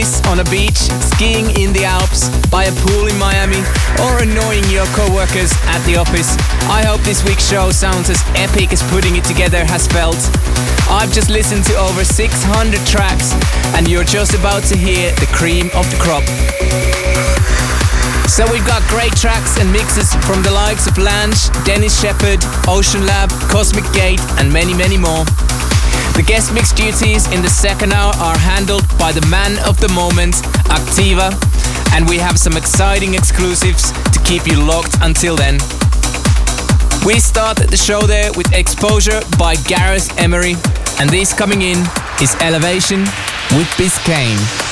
this on a beach, skiing in the Alps, by a pool in Miami, or annoying your co-workers at the office, I hope this week's show sounds as epic as putting it together has felt. I've just listened to over 600 tracks, and you're just about to hear the cream of the crop. So we've got great tracks and mixes from the likes of Lange, Dennis Sheperd, Ocean Lab, Cosmic Gate, and many, many more. The guest mix duties in the second hour are handled by the man of the moment, Activa, and we have some exciting exclusives to keep you locked until then. We started the show there with Exposure by Gareth Emery, and this coming in is Elevation with Biscayne.